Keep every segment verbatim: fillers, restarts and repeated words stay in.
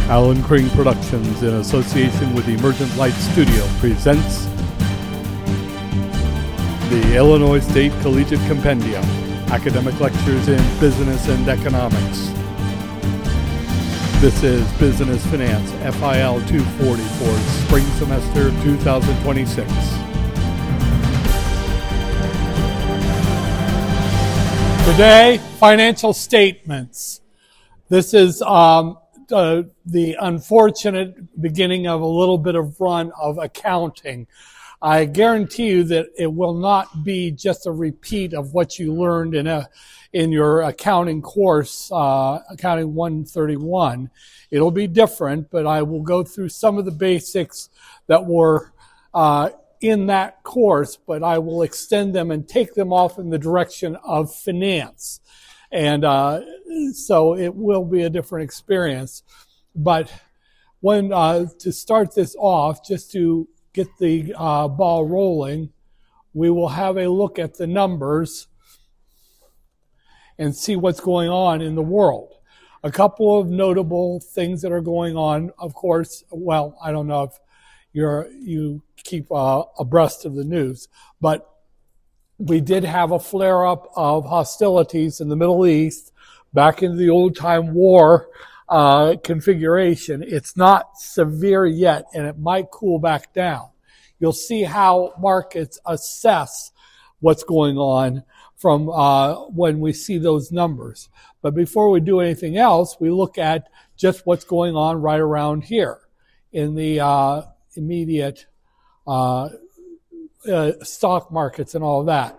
Alan Crane Productions, in association with the Emergent Light Studio, presents the Illinois State Collegiate Compendium, academic lectures in business and economics. This is Business Finance F I L two forty for spring semester two thousand twenty-six. Today, financial statements. This is um, uh, the unfortunate beginning of a little bit of run of accounting. I guarantee you that it will not be just a repeat of what you learned in a in your accounting course, uh, Accounting one thirty-one. It'll be different, but I will go through some of the basics that were uh, in that course, but I will extend them and take them off in the direction of finance. And uh, so it will be a different experience. But when uh, to start this off, just to get the uh, ball rolling, we will have a look at the numbers and see what's going on in the world. A couple of notable things that are going on, of course. Well, I don't know if you're you keep uh, abreast of the news, but we did have a flare-up of hostilities in the Middle East back into the old-time war uh, configuration. It's not severe yet, and it might cool back down. You'll see how markets assess what's going on from uh, when we see those numbers. But before we do anything else, we look at just what's going on right around here in the uh, immediate uh Uh, stock markets and all of that.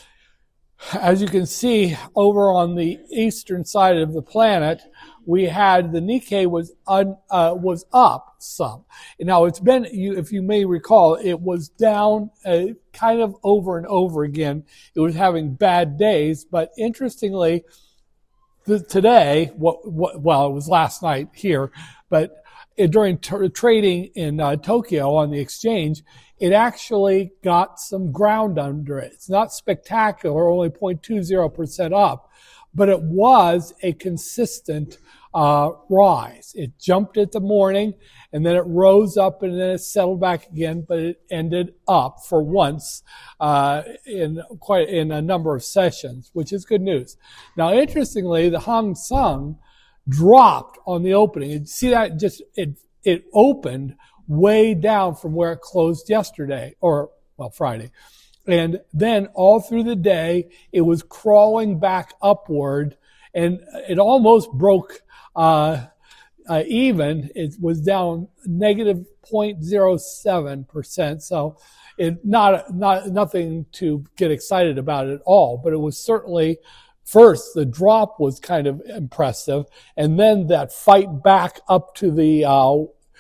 As you can see, over on the eastern side of the planet, we had the Nikkei was un, uh, was up some. Now it's been, you, if you may recall, it was down uh, kind of over and over again. It was having bad days, but interestingly, the, today, what, what, well, it was last night here, but it, during t- trading in uh, Tokyo on the exchange, it actually got some ground under it. It's not spectacular, only zero point two zero percent up, but it was a consistent uh, rise. It jumped at the morning, and then it rose up, and then it settled back again, but it ended up for once uh, in quite in a number of sessions, which is good news. Now, interestingly, the Hang Seng dropped on the opening. You see that just it it opened way down from where it closed yesterday, or, well, Friday. And then all through the day, it was crawling back upward, and it almost broke uh, uh, even. It was down negative zero point zero seven percent, so it not not nothing to get excited about at all, but it was certainly, first, the drop was kind of impressive, and then that fight back up to the uh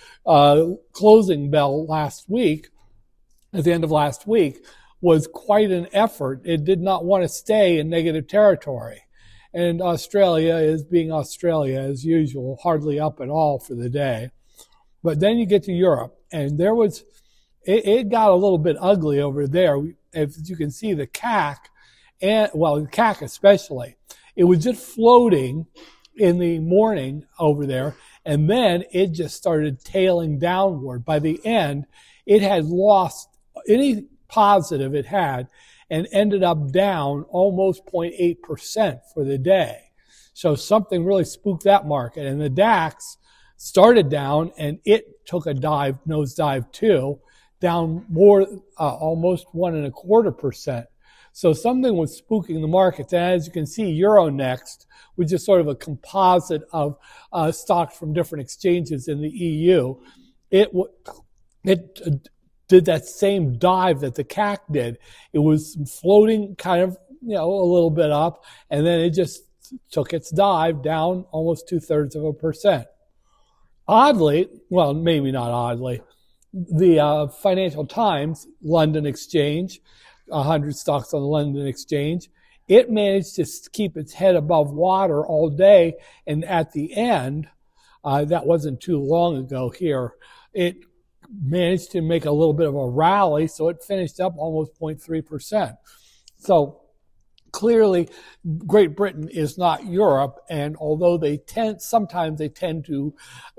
Uh, closing bell last week, at the end of last week, was quite an effort. It did not want to stay in negative territory. And Australia is being Australia as usual, hardly up at all for the day. But then you get to Europe, and there was, it, it got a little bit ugly over there. As you can see, the C A C, and well, the C A C especially, it was just floating in the morning over there. And then it just started tailing downward. By the end, it had lost any positive it had and ended up down almost zero point eight percent for the day. So something really spooked that market. And the DAX started down, and it took a dive, nosedive too, down more, uh, almost one and a quarter percent. So something was spooking the markets. And as you can see, Euronext, which is sort of a composite of uh, stocks from different exchanges in the E U, it it did that same dive that the C A C did. It was floating kind of, you know, a little bit up, and then it just took its dive down almost two-thirds of a percent. Oddly, well, maybe not oddly, the uh, Financial Times London Exchange, one hundred stocks on the London Exchange, it managed to keep its head above water all day, and at the end, uh, that wasn't too long ago here, it managed to make a little bit of a rally, so it finished up almost zero point three percent. So clearly Great Britain is not Europe, and although they tend, sometimes they tend to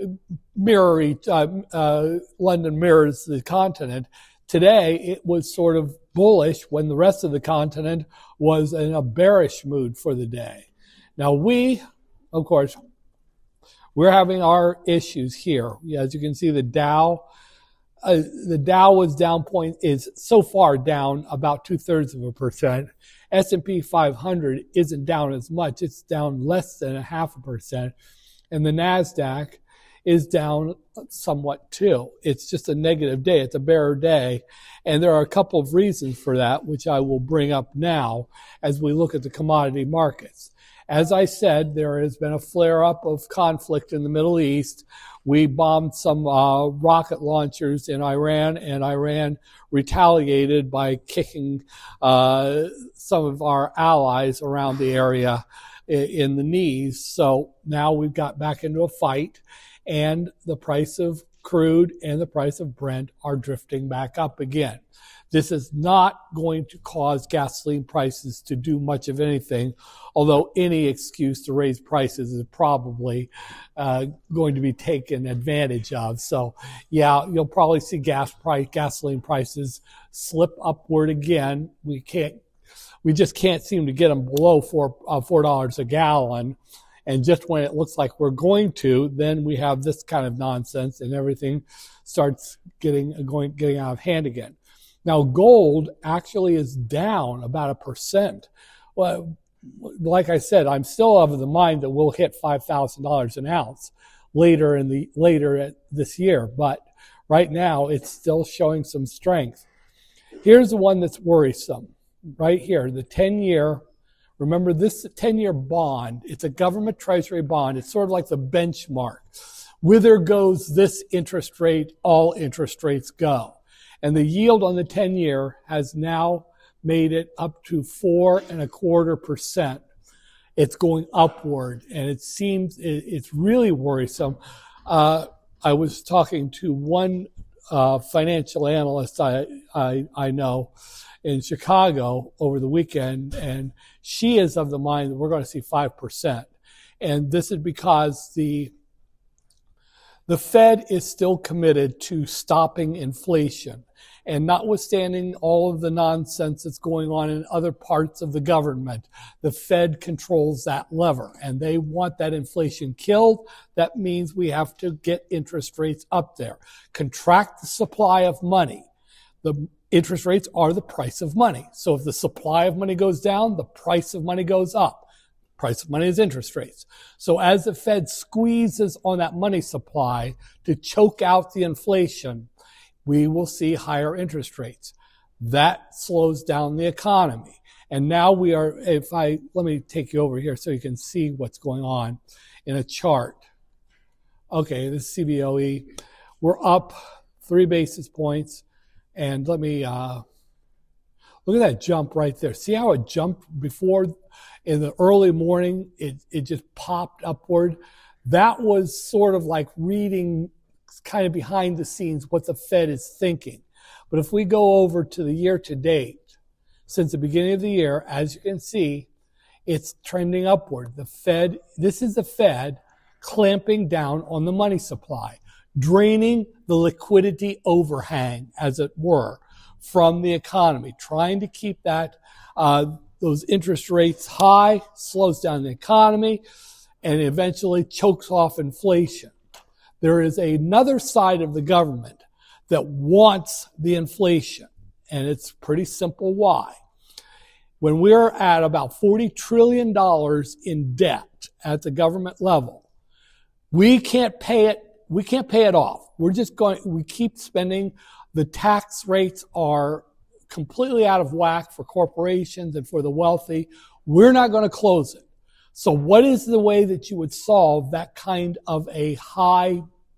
mirror each, uh, uh, London mirrors the continent, today it was sort of bullish when the rest of the continent was in a bearish mood for the day. Now we, of course, we're having our issues here. As you can see, the Dow, uh, the Dow was down point, is so far down about two thirds of a percent. S and P five hundred isn't down as much. It's down less than a half a percent. And the NASDAQ is down somewhat too. It's just a negative day. It's a bear day. And there are a couple of reasons for that, which I will bring up now as we look at the commodity markets. As I said, there has been a flare-up of conflict in the Middle East. We bombed some uh, rocket launchers in Iran, and Iran retaliated by kicking uh, some of our allies around the area in, in the knees. So now we've got back into a fight, and the price of crude and the price of Brent are drifting back up again. This is not going to cause gasoline prices to do much of anything, although any excuse to raise prices is probably uh, going to be taken advantage of. So, yeah, you'll probably see gas price, gasoline prices slip upward again. We can't, we just can't seem to get them below four uh, four dollars a gallon. And just when it looks like we're going to, then we have this kind of nonsense, and everything starts getting going getting out of hand again. Now, gold actually is down about a percent. Well, like I said, I'm still of the mind that we'll hit five thousand dollars an ounce later in the later at this year, but right now it's still showing some strength. Here's the one that's worrisome. Right here, the ten-year. Remember, this ten-year bond, it's a government treasury bond. It's sort of like the benchmark. Whither goes this interest rate, all interest rates go. And the yield on the ten-year has now made it up to four and a quarter percent. It's going upward, and it seems it, it's really worrisome. Uh, I was talking to one uh, financial analyst I, I I know in Chicago over the weekend, and she is of the mind that we're going to see five percent. And this is because the the Fed is still committed to stopping inflation. And notwithstanding all of the nonsense that's going on in other parts of the government, the Fed controls that lever, and they want that inflation killed. That means we have to get interest rates up there. Contract the supply of money. The interest rates are the price of money. So if the supply of money goes down, the price of money goes up. Price of money is interest rates. So as the Fed squeezes on that money supply to choke out the inflation, we will see higher interest rates. That slows down the economy. And now we are, if I, let me take you over here so you can see what's going on in a chart. Okay, this is C B O E. We're up three basis points. And let me, uh, look at that jump right there. See how it jumped before in the early morning? It, it just popped upward. That was sort of like reading kind of behind the scenes what the Fed is thinking. But if we go over to the year to date, since the beginning of the year, as you can see, it's trending upward. The Fed, this is the Fed clamping down on the money supply, draining the liquidity overhang, as it were, from the economy, trying to keep that, uh, those interest rates high, slows down the economy, and eventually chokes off inflation. There is another side of the government that wants the inflation, and it's pretty simple why. When we're at about forty trillion dollars in debt at the government level, we can't pay it, we can't pay it off. We're just going, we keep spending. The tax rates are completely out of whack for corporations and for the wealthy. We're not going to close it. So what is the way that you would solve that kind of a high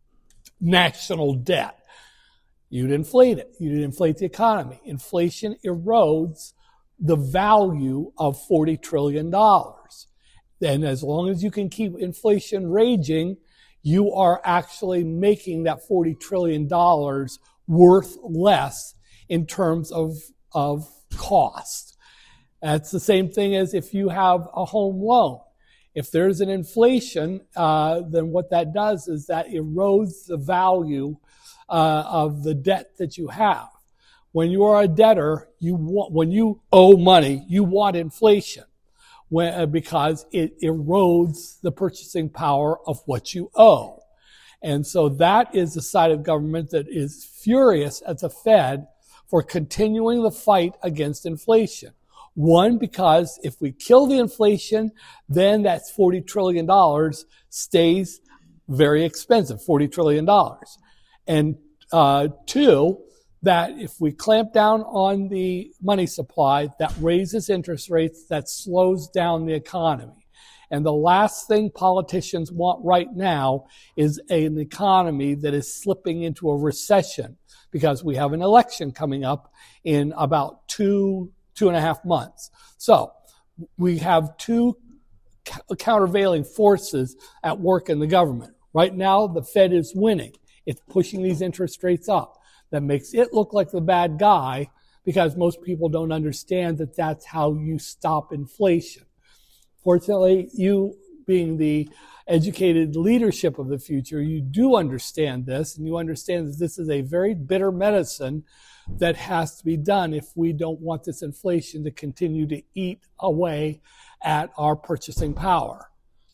national debt? You'd inflate it. You'd inflate the economy. Inflation erodes the value of forty trillion dollars. And as long as you can keep inflation raging, you are actually making that forty trillion dollars worth less in terms of, of cost. That's the same thing as if you have a home loan. If there's an inflation, uh, then what that does is that erodes the value uh, of the debt that you have. When you are a debtor, you want, when you owe money, you want inflation when, uh, because it erodes the purchasing power of what you owe. And so that is the side of government that is furious at the Fed for continuing the fight against inflation. One, because if we kill the inflation, then that forty trillion dollars stays very expensive, forty trillion dollars. And uh, two, that if we clamp down on the money supply, that raises interest rates, that slows down the economy. And the last thing politicians want right now is an economy that is slipping into a recession, because we have an election coming up in about two, two and a half months. So we have two countervailing forces at work in the government. Right now, the Fed is winning. It's pushing these interest rates up. That makes it look like the bad guy, because most people don't understand that that's how you stop inflation. Fortunately, you being the educated leadership of the future, you do understand this, and you understand that this is a very bitter medicine that has to be done if we don't want this inflation to continue to eat away at our purchasing power.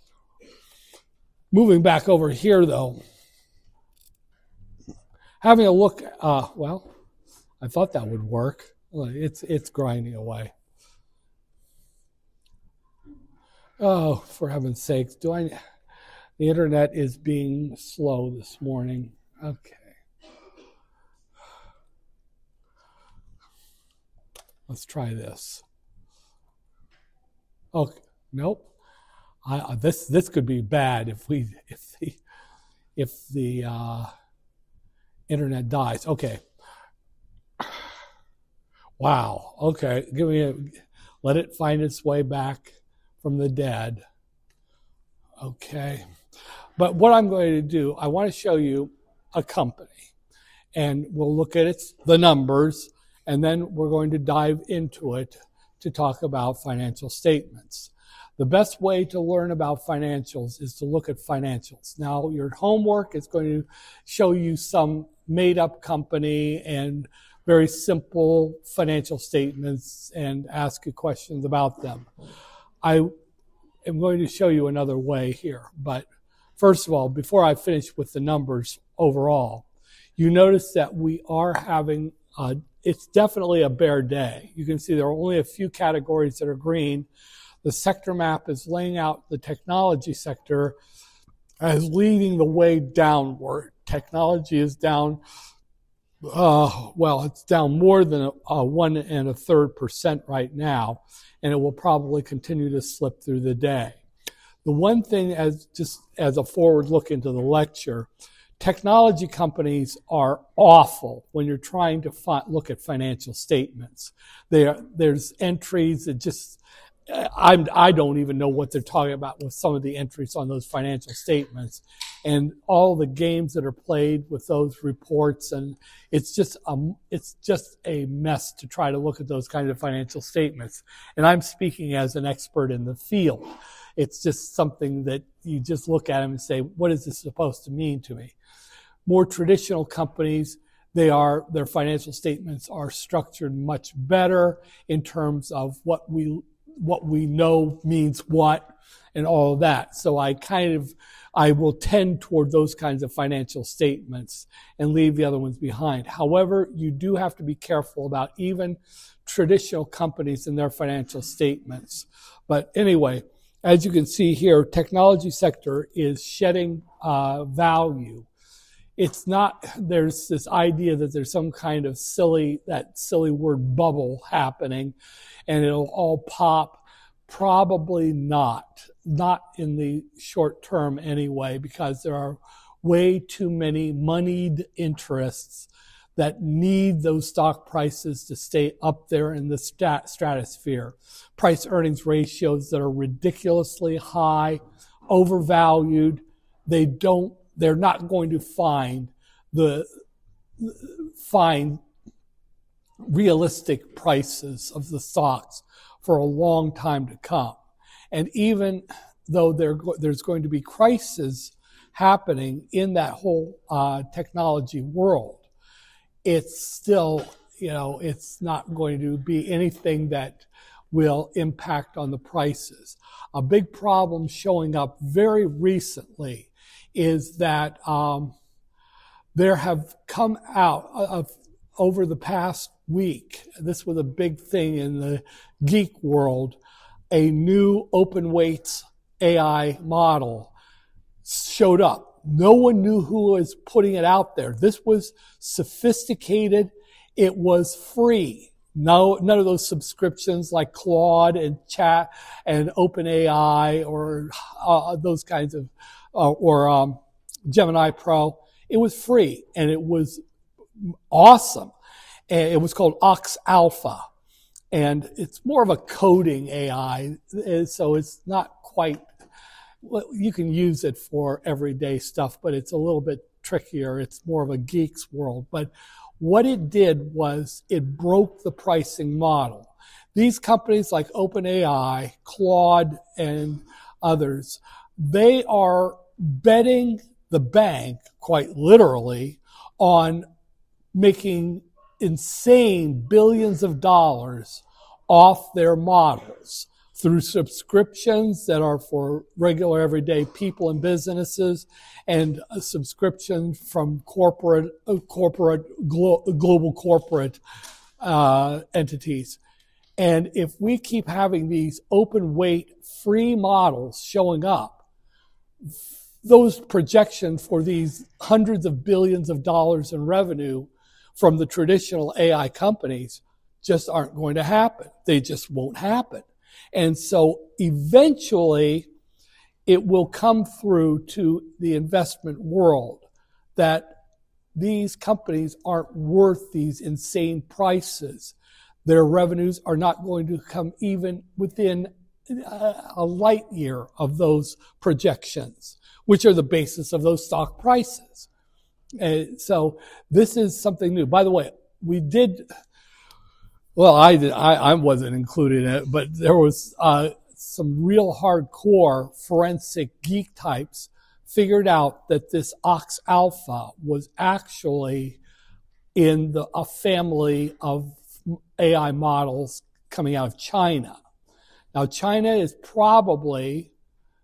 Moving back over here, though, having a look, uh, well, I thought that would work. It's, it's grinding away. Oh, for heaven's sakes, do I, the internet is being slow this morning. Okay. Let's try this. Oh, nope. I, this, this could be bad if we, if the, if the, uh, internet dies. Okay. Wow. Okay. Give me a, let it find its way back from the dead. Okay. But what I'm going to do, I want to show you a company, and we'll look at its, the numbers, and then we're going to dive into it to talk about financial statements. The best way to learn about financials is to look at financials. Now, your homework is going to show you some made-up company and very simple financial statements and ask you questions about them. I am going to show you another way here. But first of all, before I finish with the numbers overall, you notice that we are having, a, it's definitely a bear day. You can see there are only a few categories that are green. The sector map is laying out the technology sector as leading the way downward. Technology is down, uh, well, it's down more than a, a one and a third percent right now, and it will probably continue to slip through the day. The one thing, as just as a forward look into the lecture, technology companies are awful when you're trying to fi- look at financial statements. There, there's entries that just, I'm, I don't even know what they're talking about with some of the entries on those financial statements, and all the games that are played with those reports, and it's just a, it's just a mess to try to look at those kinds of financial statements. And I'm speaking as an expert in the field. It's just something that you just look at them and say, what is this supposed to mean to me? More traditional companies, they are, their financial statements are structured much better in terms of what we what we know means what and all of that. So I kind of, I will tend toward those kinds of financial statements and leave the other ones behind. However, you do have to be careful about even traditional companies and their financial statements. But anyway, as you can see here, technology sector is shedding uh, value. It's not, there's this idea that there's some kind of silly, that silly word bubble happening, and it'll all pop. Probably not. Not in the short term anyway, because there are way too many moneyed interests that need those stock prices to stay up there in the stat- stratosphere. Price earnings ratios that are ridiculously high, overvalued. They don't, they're not going to find the, find realistic prices of the stocks for a long time to come. And even though there, there's going to be crises happening in that whole uh, technology world, it's still, you know, it's not going to be anything that will impact on the prices. A big problem showing up very recently is that um, there have come out of, over the past week, this was a big thing in the geek world, a new open weights A I model showed up. No one knew who was putting it out there. This was sophisticated. It was free. No, none of those subscriptions like Claude and Chat and OpenAI or uh, those kinds of, uh, or um, Gemini Pro. It was free and it was awesome. And it was called Ox Alpha, and it's more of a coding A I, so it's not quite. Well, you can use it for everyday stuff, but it's a little bit trickier. It's more of a geek's world. But what it did was it broke the pricing model. These companies like OpenAI, Claude, and others, they are betting the bank, quite literally, on making insane billions of dollars off their models through subscriptions that are for regular everyday people and businesses, and a subscription from corporate, uh, corporate, glo- global corporate uh, entities. And if we keep having these open weight free models showing up, those projections for these hundreds of billions of dollars in revenue from the traditional A I companies just aren't going to happen. They just won't happen. And so eventually it will come through to the investment world that these companies aren't worth these insane prices. Their revenues are not going to come even within a light year of those projections, which are the basis of those stock prices. And so this is something new. By the way, we did, well, I did, I, I wasn't included in it, but there was uh, some real hardcore forensic geek types figured out that this Ox Alpha was actually in the, a family of A I models coming out of China. Now, China is probably,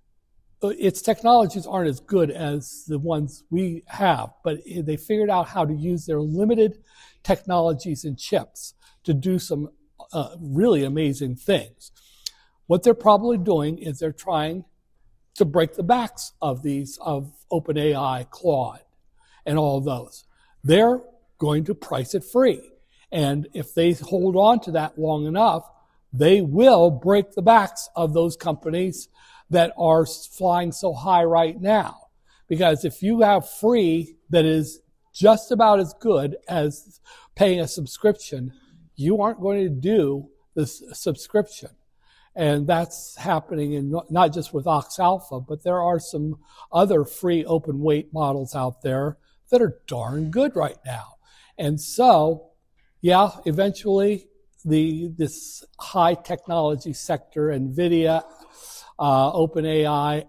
its technologies aren't as good as the ones we have, but they figured out how to use their limited technologies and chips to do some uh, really amazing things. What they're probably doing is they're trying to break the backs of these, of OpenAI, Claude, and all of those. They're going to price it free. And if they hold on to that long enough, they will break the backs of those companies that are flying so high right now. Because if you have free that is just about as good as paying a subscription, you aren't going to do this subscription. And that's happening in not just with Ox Alpha, but there are some other free open weight models out there that are darn good right now. And so, yeah, eventually the this high technology sector, NVIDIA, uh, OpenAI,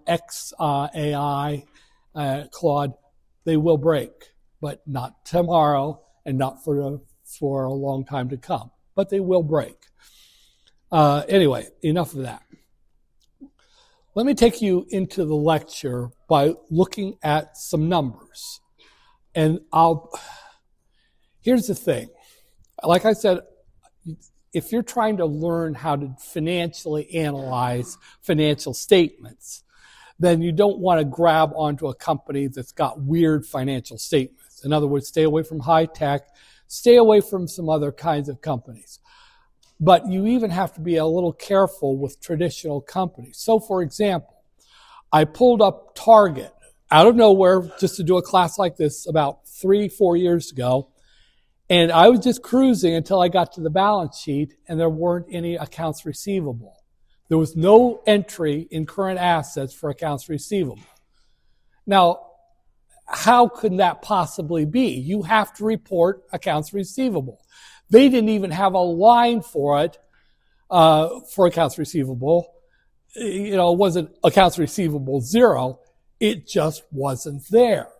xAI, uh, Claude, they will break, but not tomorrow and not for a, for a long time to come. But they will break. Uh, anyway, enough of that. Let me take you into the lecture by looking at some numbers. And I'll, here's the thing. Like I said, if you're trying to learn how to financially analyze financial statements, then you don't want to grab onto a company that's got weird financial statements. In other words, stay away from high tech, stay away from some other kinds of companies. But you even have to be a little careful with traditional companies. So, for example, I pulled up Target out of nowhere just to do a class like this about three, four years ago. And I was just cruising until I got to the balance sheet and there weren't any accounts receivable. There was no entry in current assets for accounts receivable. Now, how could that possibly be? You have to report accounts receivable. They didn't even have a line for it uh, for accounts receivable. You know, it wasn't accounts receivable zero. It just wasn't there.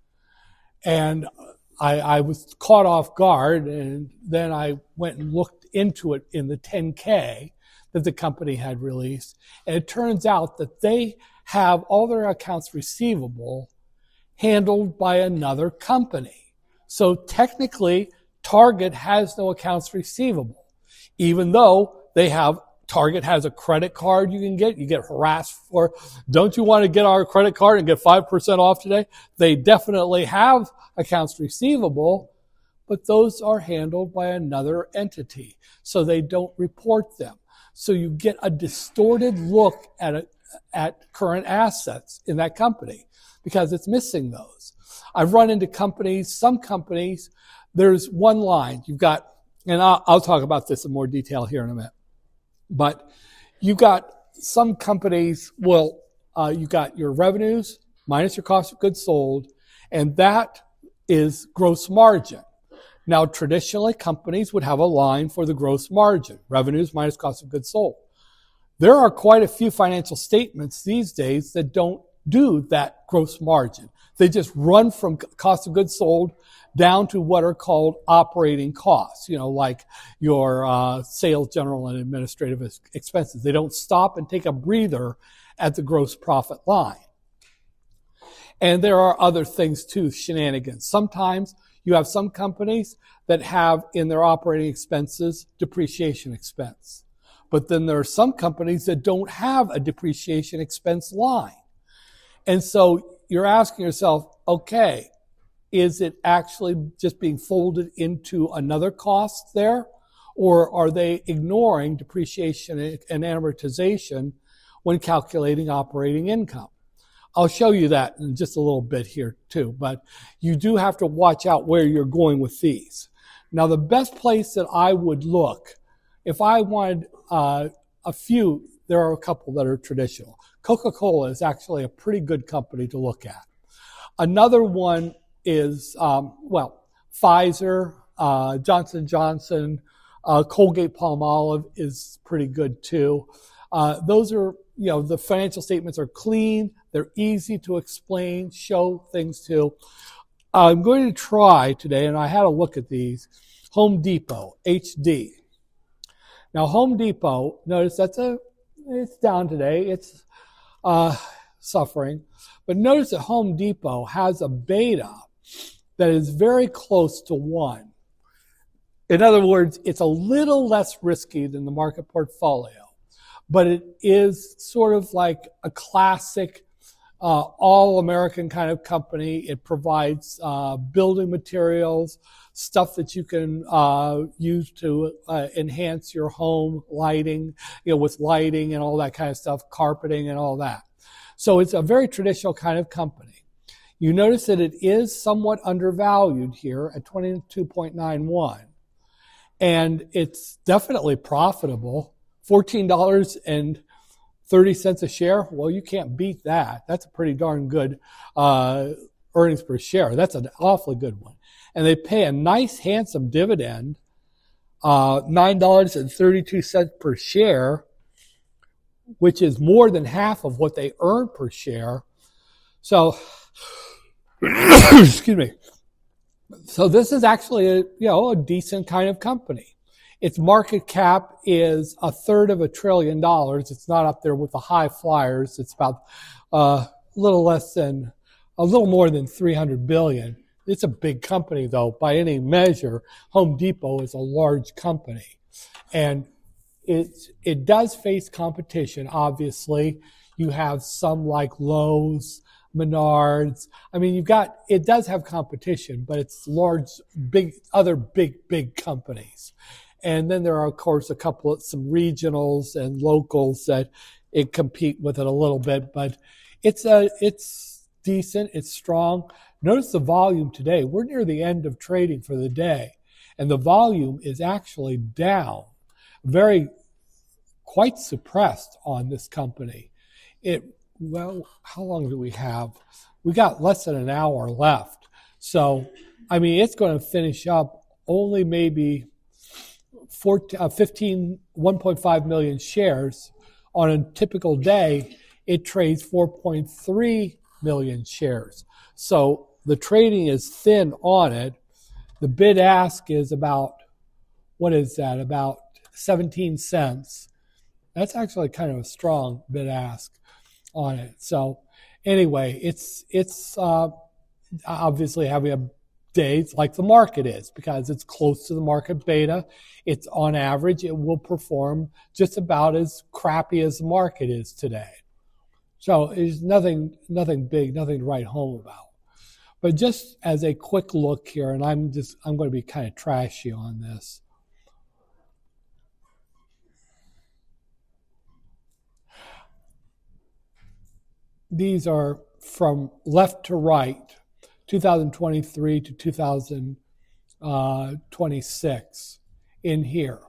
And I, I was caught off guard, and then I went and looked into it in the ten K that the company had released. And it turns out that they have all their accounts receivable handled by another company. So technically, Target has no accounts receivable, even though they have, Target has a credit card you can get. You get harassed for, don't you want to get our credit card and get five percent off today? They definitely have accounts receivable, but those are handled by another entity, so they don't report them. So you get a distorted look at a, at current assets in that company because it's missing those. I've run into companies, some companies, there's one line. You've got, and I'll, I'll talk about this in more detail here in a minute, but you got some companies, well, uh, you got your revenues minus your cost of goods sold, and that is gross margin. Now, traditionally, companies would have a line for the gross margin, revenues minus cost of goods sold. There are quite a few financial statements these days that don't do that gross margin. They just run from cost of goods sold down to what are called operating costs, you know, like your uh, sales, general, and administrative expenses. They don't stop and take a breather at the gross profit line. And there are other things too, shenanigans. Sometimes you have some companies that have in their operating expenses depreciation expense. But then there are some companies that don't have a depreciation expense line. And so you're asking yourself, okay, is it actually just being folded into another cost there? Or are they ignoring depreciation and amortization when calculating operating income? I'll show you that in just a little bit here too, but you do have to watch out where you're going with these. Now, the best place that I would look, if I wanted uh, a few, there are a couple that are traditional. Coca-Cola is actually a pretty good company to look at. Another one is, um, well, Pfizer, uh, Johnson and Johnson, uh, Colgate-Palmolive is pretty good too. Uh, those are, you know, the financial statements are clean. They're easy to explain, show things to. I'm going to try today, and I had a look at these, Home Depot, H D. Now, Home Depot, notice that's a, it's down today. It's uh, suffering. But notice that Home Depot has a beta that is very close to one. In other words, it's a little less risky than the market portfolio, but it is sort of like a classic uh, all-American kind of company. It provides uh, building materials, stuff that you can uh, use to uh, enhance your home lighting, you know, with lighting and all that kind of stuff, carpeting and all that. So it's a very traditional kind of company. You notice that it is somewhat undervalued here at twenty-two point nine one. And it's definitely profitable. fourteen dollars and thirty cents a share. Well, you can't beat that. That's a pretty darn good uh, earnings per share. That's an awfully good one. And they pay a nice, handsome dividend, uh, nine dollars and thirty-two cents per share, which is more than half of what they earn per share. So, excuse me. So this is actually a, you know, a decent kind of company. Its market cap is a third of a trillion dollars. It's not up there with the high flyers. It's about uh, a little less than, a little more than three hundred billion. It's a big company, though. By any measure, Home Depot is a large company. And it, it does face competition, obviously. You have some like Lowe's, Menards. I mean, you've got, it does have competition, but it's large, big, other big, big companies. And then there are, of course, a couple of some regionals and locals that it compete with it a little bit, but it's a, it's decent. It's strong. Notice the volume today. We're near the end of trading for the day, and the volume is actually down, very, quite suppressed on this company. It, well, how long do we have? We got less than an hour left. So, I mean, it's going to finish up only maybe fourteen, uh, fifteen, one point five million shares. On a typical day, it trades four point three million shares. So the trading is thin on it. The bid ask is about, what is that, about seventeen cents. That's actually kind of a strong bid ask on it. So anyway, it's it's uh, obviously having a day like the market is, because it's close to the market beta. It's on average, it will perform just about as crappy as the market is today. So there's nothing, nothing big, nothing to write home about. But just as a quick look here, and I'm just, I'm going to be kind of trashy on this. These are from left to right, two thousand twenty-three to two thousand twenty-six in here.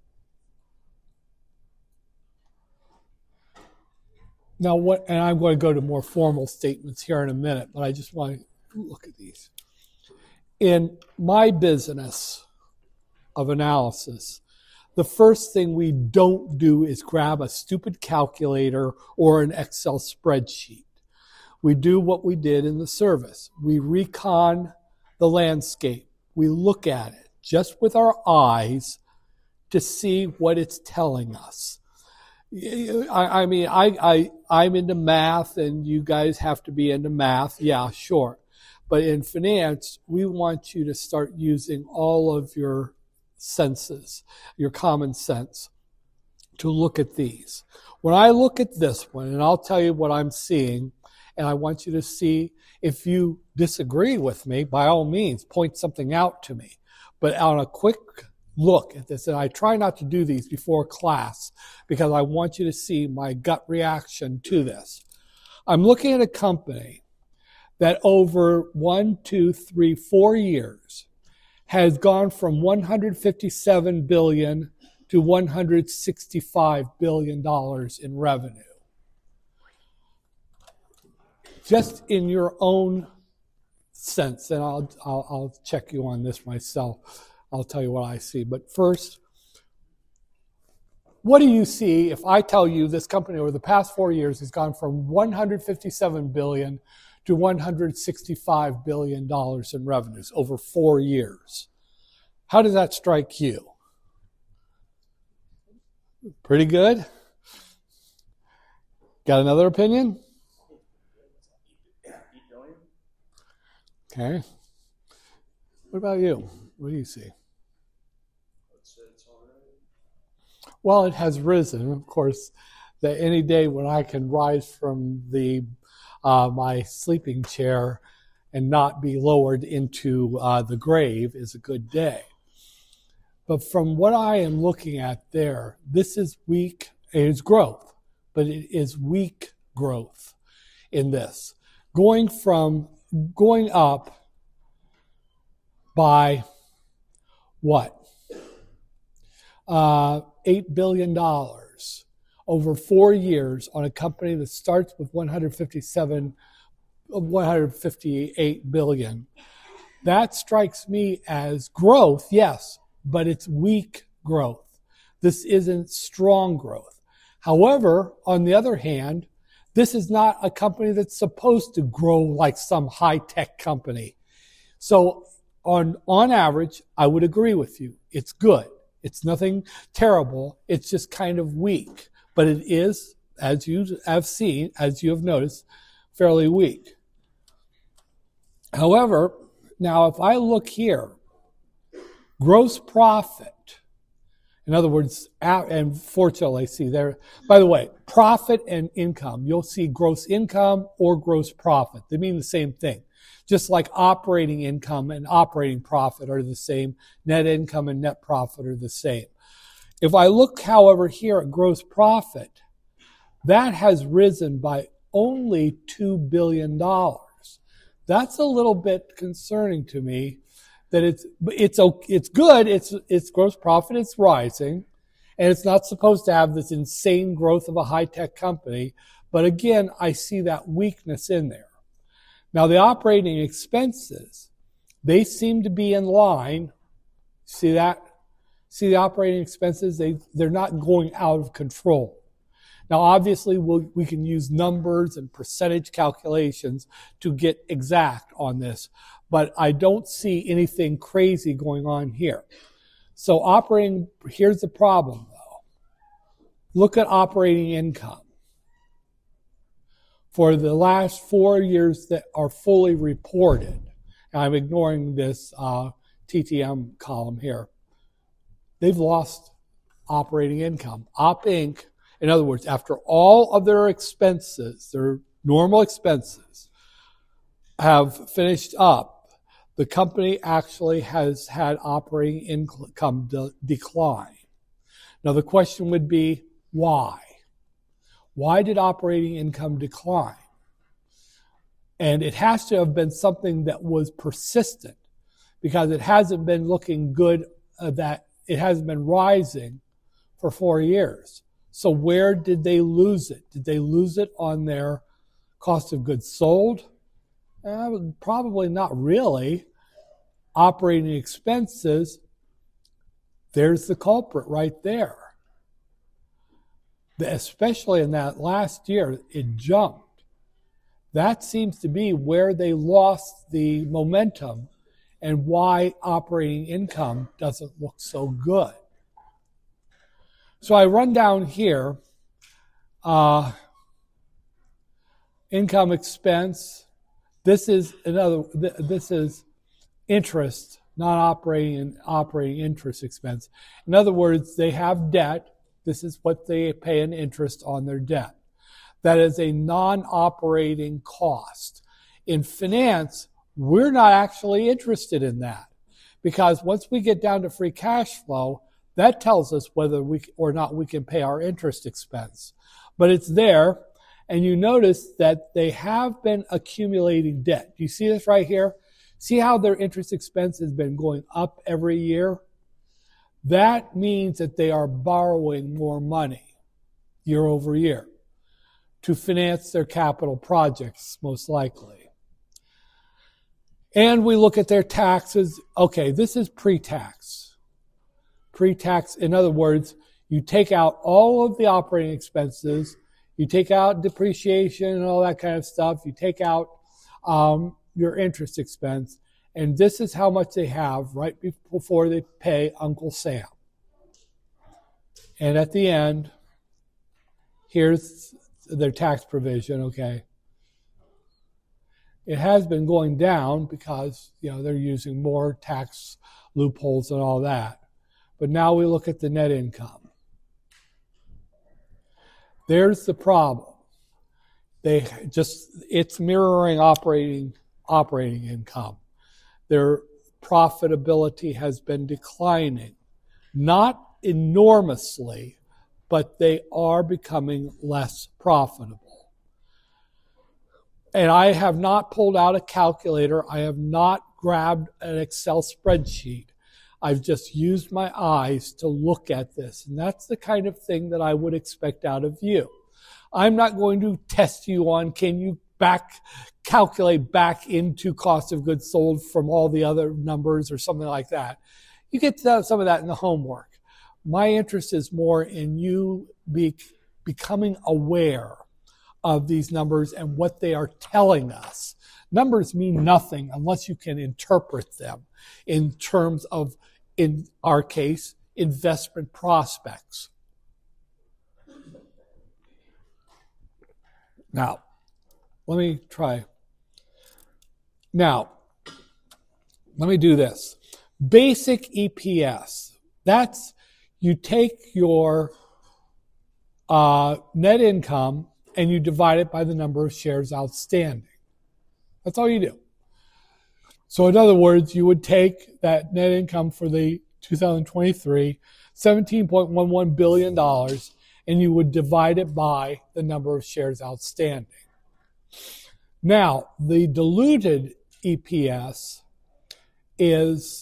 Now what, and I'm going to go to more formal statements here in a minute, but I just want to look at these. In my business of analysis, the first thing we don't do is grab a stupid calculator or an Excel spreadsheet. We do what we did in the service. We recon the landscape. We look at it just with our eyes to see what it's telling us. I, I mean, I, I, I'm into math, and you guys have to be into math. Yeah, sure. But in finance, we want you to start using all of your senses, your common sense, to look at these. When I look at this one, and I'll tell you what I'm seeing, and I want you to see if you disagree with me, by all means, point something out to me. But on a quick look at this, and I try not to do these before class because I want you to see my gut reaction to this. I'm looking at a company that over one, two, three, four years has gone from one hundred fifty-seven billion dollars to one hundred sixty-five billion dollars in revenue. Just in your own sense, and I'll, I'll, I'll check you on this myself. I'll tell you what I see. But first, what do you see if I tell you this company over the past four years has gone from one hundred fifty-seven billion dollars to one hundred sixty-five billion dollars in revenues over four years? How does that strike you? Pretty good? Got another opinion? Okay. What about you? What do you see? Well, it has risen. Of course, that any day when I can rise from the uh, my sleeping chair and not be lowered into uh, the grave is a good day. But from what I am looking at there, this is weak. It is growth, but it is weak growth in this. Going from going up by what? Uh, eight billion dollars over four years on a company that starts with one hundred fifty-seven, one hundred fifty-eight billion. That strikes me as growth, yes, but it's weak growth. This isn't strong growth. However, on the other hand, this is not a company that's supposed to grow like some high-tech company. So on, on average, I would agree with you. It's good. It's nothing terrible. It's just kind of weak. But it is, as you have seen, as you have noticed, fairly weak. However, now if I look here, gross profit, in other words, and fortunately, see there, by the way, profit and income, you'll see gross income or gross profit. They mean the same thing. Just like operating income and operating profit are the same, net income and net profit are the same. If I look, however, here at gross profit, that has risen by only two billion dollars. That's a little bit concerning to me. That it's it's it's good. It's it's gross profit. It's rising, and it's not supposed to have this insane growth of a high tech company. But again, I see that weakness in there. Now the operating expenses, they seem to be in line. See that? See the operating expenses, they, they're not going out of control. Now, obviously, we'll, we can use numbers and percentage calculations to get exact on this, but I don't see anything crazy going on here. So operating, here's the problem, though. Look at operating income. For the last four years that are fully reported, and I'm ignoring this uh, T T M column here, they've lost operating income. Op Inc, in other words, after all of their expenses, their normal expenses, have finished up, the company actually has had operating income de- decline. Now the question would be, why? Why did operating income decline? And it has to have been something that was persistent, because it hasn't been looking good, uh, that it hasn't been rising for four years. So where did they lose it? Did they lose it on their cost of goods sold? Uh, probably not really. Operating expenses, there's the culprit right there. Especially in that last year, it jumped. That seems to be where they lost the momentum and why operating income doesn't look so good. So I run down here, uh, income expense. This is another. This is interest, not operating and operating interest expense. In other words, they have debt. This is what they pay in interest on their debt. That is a non-operating cost. In finance, we're not actually interested in that, because once we get down to free cash flow, that tells us whether we or not we can pay our interest expense. But it's there, and you notice that they have been accumulating debt. Do you see this right here? See how their interest expense has been going up every year? That means that they are borrowing more money year over year to finance their capital projects, most likely. And we look at their taxes. Okay, this is pre-tax. Pre-tax, in other words, you take out all of the operating expenses, you take out depreciation and all that kind of stuff, you take out um, your interest expense, and this is how much they have right before they pay Uncle Sam. And at the end, here's their tax provision, okay. It has been going down because, you know, they're using more tax loopholes and all that. But now we look at the net income. There's the problem. They just, it's mirroring operating operating income. Their profitability has been declining. Not enormously, but they are becoming less profitable. And I have not pulled out a calculator. I have not grabbed an Excel spreadsheet. I've just used my eyes to look at this. And that's the kind of thing that I would expect out of you. I'm not going to test you on, can you back calculate back into cost of goods sold from all the other numbers or something like that. You get some of that in the homework. My interest is more in you be, becoming aware of these numbers and what they are telling us. Numbers mean nothing unless you can interpret them in terms of, in our case, investment prospects. Now, let me try. Now, let me do this. Basic E P S. That's, you take your uh, net income and you divide it by the number of shares outstanding. That's all you do. So in other words, you would take that net income for the two thousand twenty-three, seventeen point one one billion dollars, and you would divide it by the number of shares outstanding. Now, the diluted E P S is,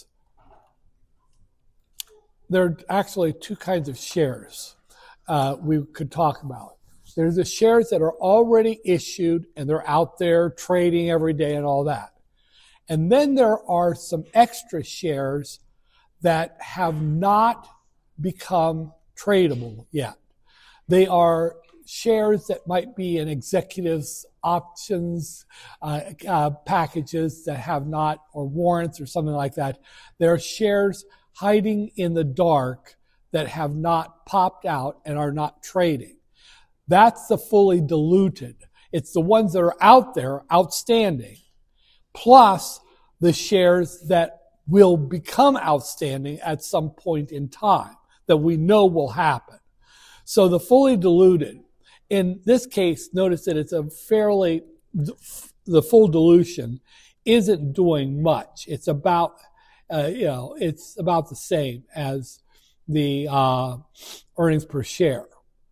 there are actually two kinds of shares uh, we could talk about. There's the shares that are already issued and they're out there trading every day and all that. And then there are some extra shares that have not become tradable yet. They are shares that might be in executives' options uh, uh, packages that have not, or warrants or something like that. They're shares hiding in the dark that have not popped out and are not trading. That's the fully diluted. It's the ones that are out there, outstanding, plus the shares that will become outstanding at some point in time that we know will happen. So the fully diluted, in this case, notice that it's a fairly, the full dilution isn't doing much. It's about, uh, you know, it's about the same as the uh, earnings per share.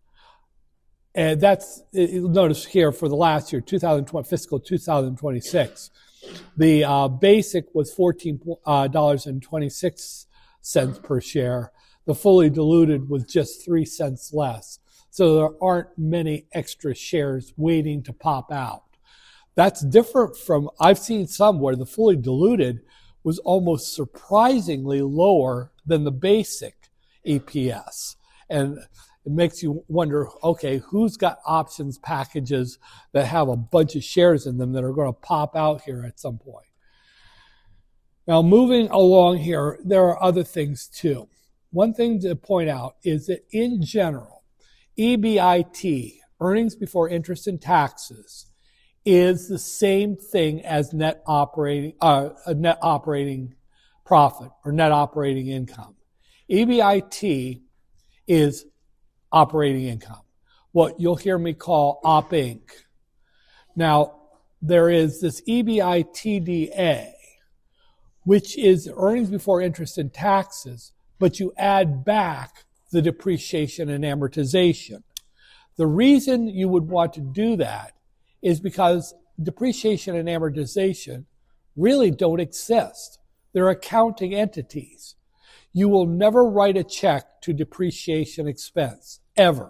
And that's, you'll notice here for the last year, two thousand twenty, fiscal two thousand twenty-six, the uh, basic was fourteen dollars and twenty-six cents per share. The fully diluted was just three cents less. So there aren't many extra shares waiting to pop out. That's different from, I've seen some where the fully diluted was almost surprisingly lower than the basic E P S. And it makes you wonder, okay, who's got options packages that have a bunch of shares in them that are going to pop out here at some point? Now, moving along here, there are other things too. One thing to point out is that in general, E B I T, earnings before interest and taxes, is the same thing as net operating, uh, a net operating profit or net operating income. E B I T is operating income, what you'll hear me call Op Inc. Now, there is this E B I T D A, which is earnings before interest and taxes, but you add back the depreciation and amortization. The reason you would want to do that is because depreciation and amortization really don't exist. They're accounting entities. You will never write a check to depreciation expense, ever.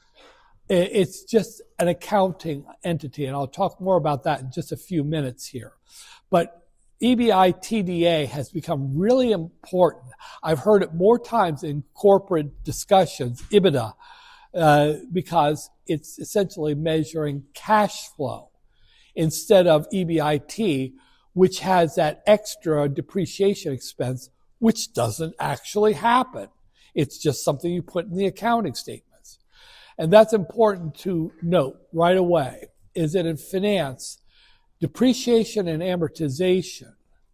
It's just an accounting entity, and I'll talk more about that in just a few minutes here. But E B I T D A has become really important. I've heard it more times in corporate discussions, EBITDA, uh, because it's essentially measuring cash flow instead of E B I T, which has that extra depreciation expense, which doesn't actually happen. It's just something you put in the accounting statements. And that's important to note right away, is that in finance, depreciation and amortization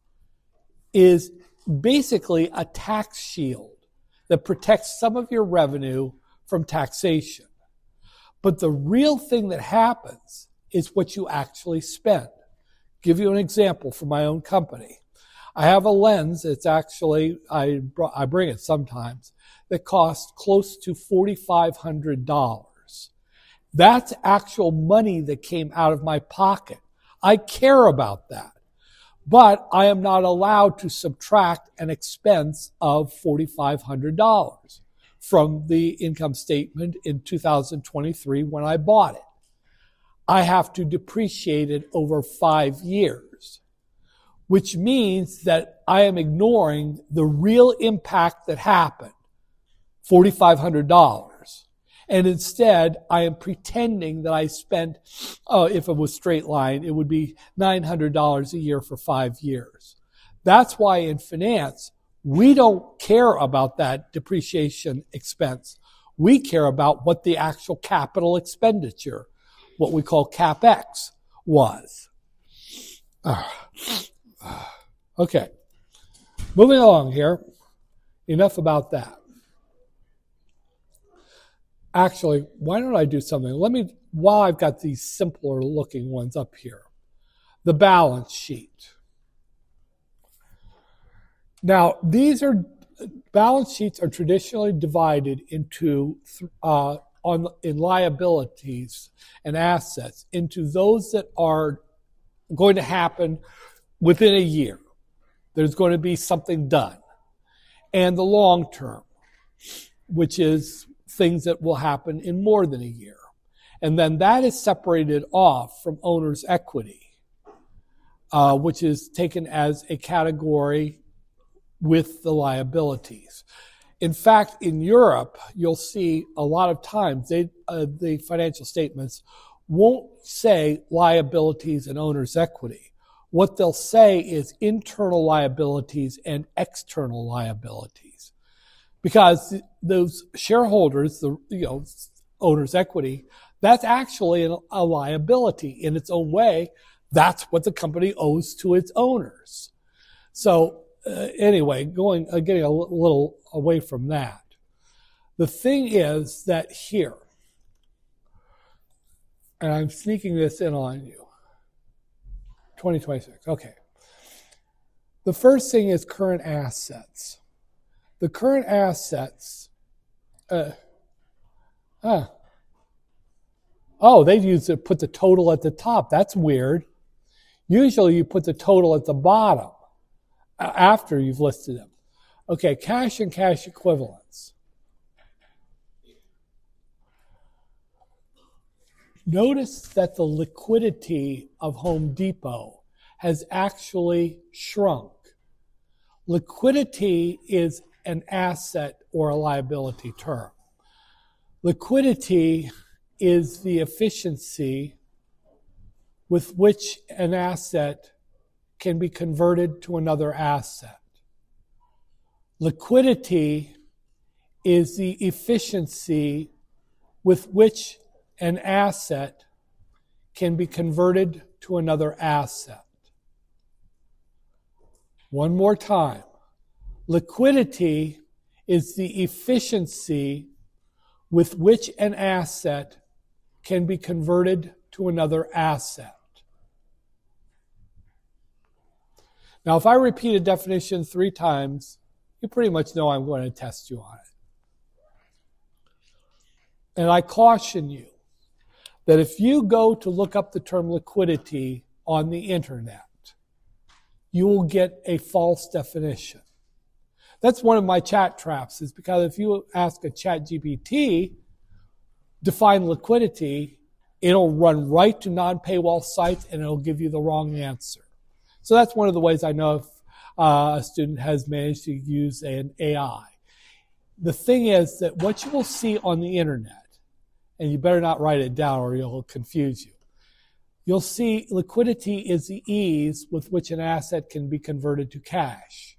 is basically a tax shield that protects some of your revenue from taxation. But the real thing that happens is what you actually spend. Give you an example from my own company. I have a lens, it's actually, I, I bring it sometimes, that costs close to four thousand five hundred dollars. That's actual money that came out of my pocket. I care about that. But I am not allowed to subtract an expense of four thousand five hundred dollars from the income statement in two thousand twenty-three when I bought it. I have to depreciate it over five years, which means that I am ignoring the real impact that happened, four thousand five hundred dollars. And instead, I am pretending that I spent, oh, if it was straight line, it would be nine hundred dollars a year for five years. That's why in finance, we don't care about that depreciation expense. We care about what the actual capital expenditure, what we call CapEx, was. Okay. Moving along here. Enough about that. Actually, why don't I do something? Let me, while I've got these simpler looking ones up here, the balance sheet. Now, these are, balance sheets are traditionally divided into, uh, on, in liabilities and assets, into those that are going to happen within a year. There's going to be something done. And the long term, which is things that will happen in more than a year. And then that is separated off from owner's equity, uh, which is taken as a category with the liabilities. In fact, in Europe, you'll see a lot of times they, uh, the financial statements won't say liabilities and owner's equity. What they'll say is internal liabilities and external liabilities. Because those shareholders, the you know, owner's equity, that's actually a, a liability in its own way. That's what the company owes to its owners. So uh, anyway, going uh, getting a l- little away from that. The thing is that here, and I'm sneaking this in on you, twenty twenty-six, okay. The first thing is current assets. The current assets, uh, uh, oh, they used to put the total at the top. That's weird. Usually you put the total at the bottom after you've listed them. Okay, cash and cash equivalents. Notice that the liquidity of Home Depot has actually shrunk. Liquidity is an asset or a liability term. Liquidity is the efficiency with which an asset can be converted to another asset. Liquidity is the efficiency with which an asset can be converted to another asset. One more time. Liquidity is the efficiency with which an asset can be converted to another asset. Now, if I repeat a definition three times, you pretty much know I'm going to test you on it. And I caution you that if you go to look up the term liquidity on the internet, you will get a false definition. That's one of my chat traps, is because if you ask a Chat G P T, define liquidity, it'll run right to non-paywall sites and it'll give you the wrong answer. So that's one of the ways I know if uh, a student has managed to use an A I. The thing is that what you will see on the internet, and you better not write it down or it'll confuse you, you'll see liquidity is the ease with which an asset can be converted to cash.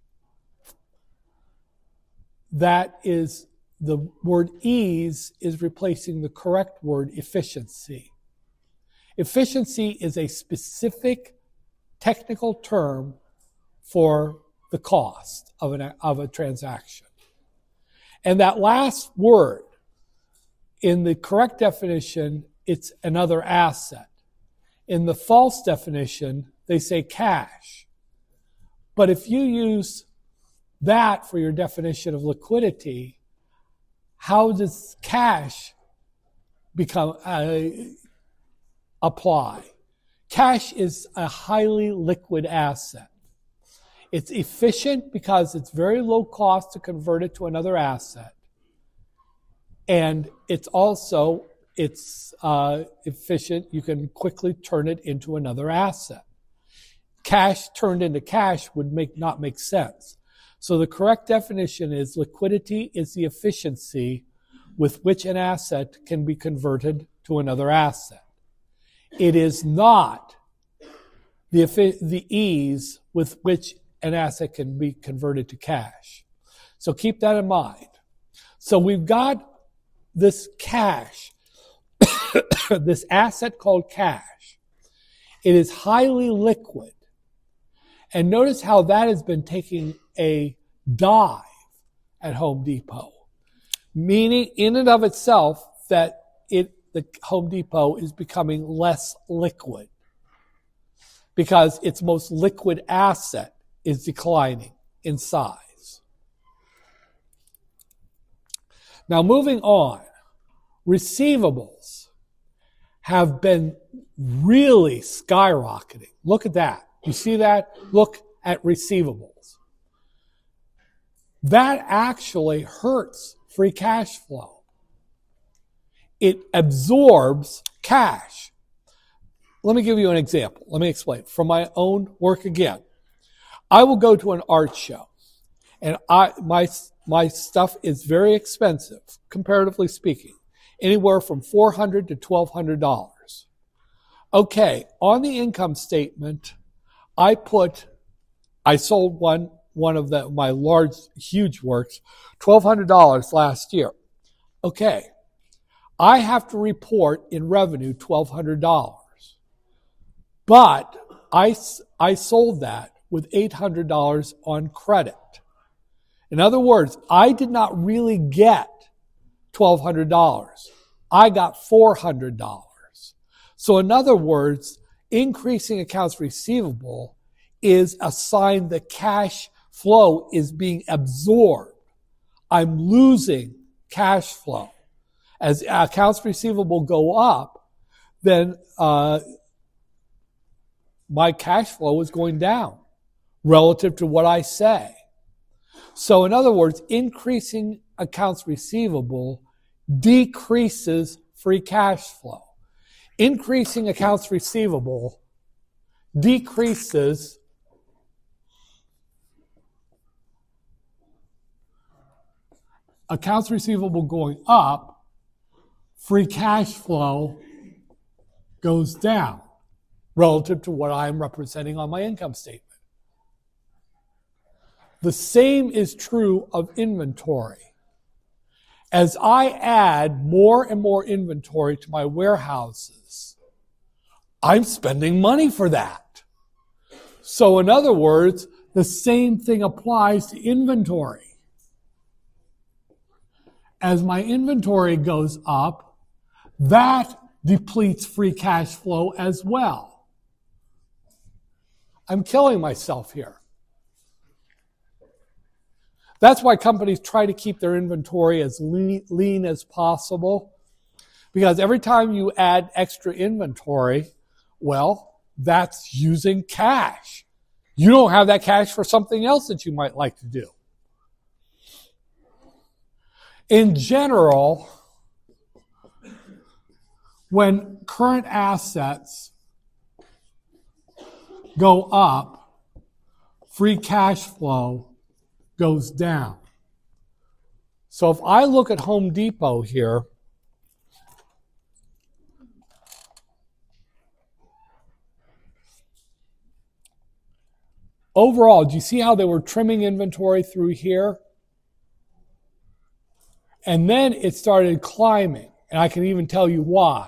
That is, the word ease is replacing the correct word efficiency. Efficiency is a specific technical term for the cost of, an, of a transaction. And that last word, in the correct definition, it's another asset. In the false definition, they say cash. But if you use that for your definition of liquidity, how does cash become uh, apply? Cash is a highly liquid asset. It's efficient because it's very low cost to convert it to another asset. And it's also, it's uh, efficient. You can quickly turn it into another asset. Cash turned into cash would make not make sense. So the correct definition is liquidity is the efficiency with which an asset can be converted to another asset. It is not the, the ease with which an asset can be converted to cash. So keep that in mind. So we've got this cash, this asset called cash. It is highly liquid. And notice how that has been taking a dive at Home Depot, meaning in and of itself that it the Home Depot is becoming less liquid because its most liquid asset is declining in size. Now moving on, receivables have been really skyrocketing. Look at that. You see that? Look at receivables. That actually hurts free cash flow. It absorbs cash. Let me give you an example. Let me explain. From my own work again. I will go to an art show, And I, my, my stuff is very expensive, comparatively speaking, anywhere from four hundred dollars to twelve hundred dollars. Okay, on the income statement, I put, I sold one, one of the, my large, huge works, twelve hundred dollars last year. Okay, I have to report in revenue twelve hundred dollars. But I, I sold that with eight hundred dollars on credit. In other words, I did not really get twelve hundred dollars. I got four hundred dollars. So in other words, increasing accounts receivable is a sign that cash flow is being absorbed. I'm losing cash flow. As accounts receivable go up, then uh, my cash flow is going down relative to what I say. So in other words, increasing accounts receivable decreases free cash flow. Increasing accounts receivable decreases accounts receivable going up, free cash flow goes down relative to what I'm representing on my income statement. The same is true of inventory. As I add more and more inventory to my warehouses, I'm spending money for that. So in other words, the same thing applies to inventory. As my inventory goes up, that depletes free cash flow as well. I'm killing myself here. That's why companies try to keep their inventory as lean, lean as possible. Because every time you add extra inventory, well, that's using cash. You don't have that cash for something else that you might like to do. In general, when current assets go up, free cash flow goes down. So if I look at Home Depot here, overall, do you see how they were trimming inventory through here? And then it started climbing, and I can even tell you why.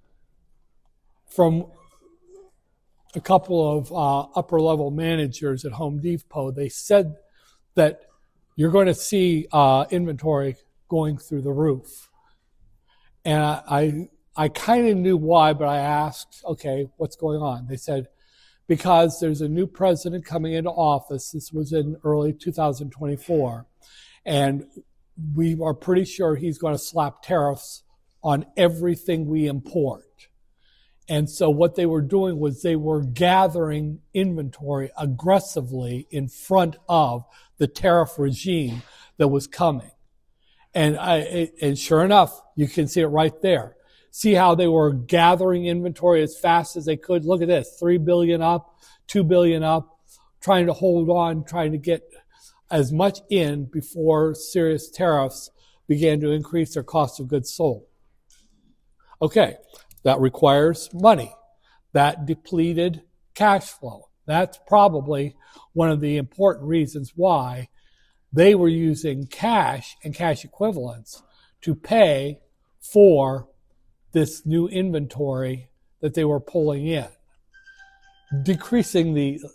From a couple of uh, upper-level managers at Home Depot, they said that you're going to see uh, inventory going through the roof. And I, I, I kind of knew why, but I asked, okay, what's going on? They said, because there's a new president coming into office. This was in early two thousand twenty-four. And we are pretty sure he's going to slap tariffs on everything we import. And so what they were doing was they were gathering inventory aggressively in front of the tariff regime that was coming. And I, and sure enough, you can see it right there. See how they were gathering inventory as fast as they could. Look at this, three billion up, two billion up, trying to hold on, trying to get as much in before serious tariffs began to increase their cost of goods sold. Okay, that requires money. That depleted cash flow. That's probably one of the important reasons why they were using cash and cash equivalents to pay for this new inventory that they were pulling in, decreasing the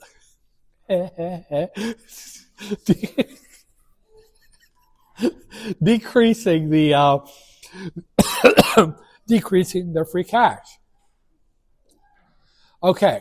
decreasing the uh, decreasing their free cash. Okay.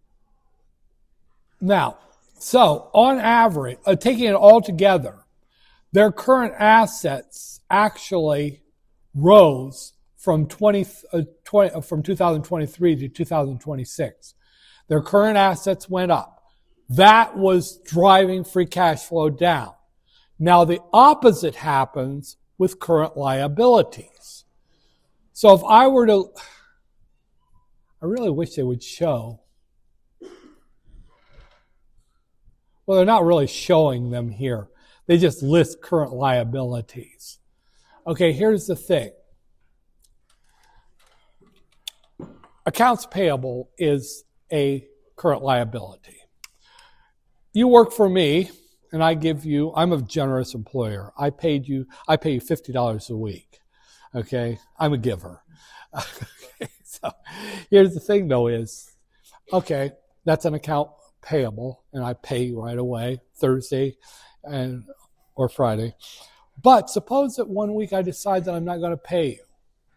Now, so on average, uh, taking it all together, their current assets actually rose from twenty, uh, twenty uh, from two thousand twenty-three to two thousand twenty-six. Their current assets went up. That was driving free cash flow down. Now the opposite happens with current liabilities. So if I were to, I really wish they would show. Well, they're not really showing them here. They just list current liabilities. Okay, here's the thing. Accounts payable is a current liability. You work for me, and I give you, I'm a generous employer. I paid you, I pay you fifty dollars a week. Okay, I'm a giver. Okay, so here's the thing though is, okay, that's an account payable, and I pay you right away, Thursday and or Friday. But suppose that one week I decide that I'm not going to pay you.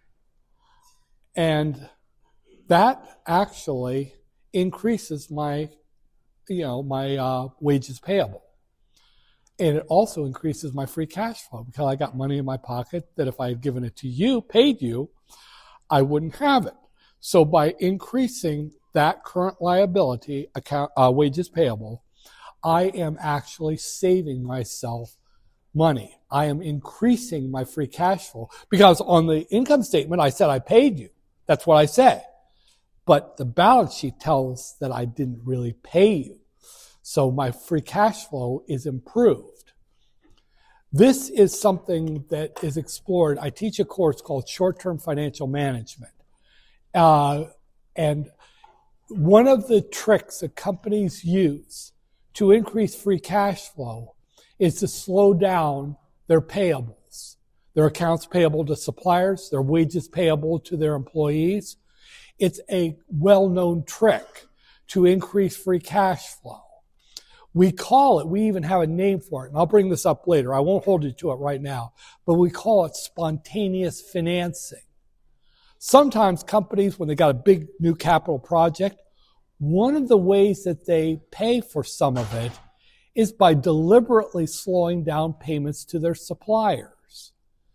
And that actually increases my, you know, my uh, wages payable. And it also increases my free cash flow because I got money in my pocket that if I had given it to you, paid you, I wouldn't have it. So by increasing that current liability, account, uh, wages payable, I am actually saving myself money. I am increasing my free cash flow because on the income statement, I said I paid you. That's what I said. But the balance sheet tells that I didn't really pay you. So my free cash flow is improved. This is something that is explored. I teach a course called Short-Term Financial Management. Uh, and one of the tricks that companies use to increase free cash flow is to slow down their payables, their accounts payable to suppliers, their wages payable to their employees. It's a well-known trick to increase free cash flow. We call it, we even have a name for it, and I'll bring this up later. I won't hold you to it right now, but we call it spontaneous financing. Sometimes companies, when they got a big new capital project, one of the ways that they pay for some of it is by deliberately slowing down payments to their suppliers.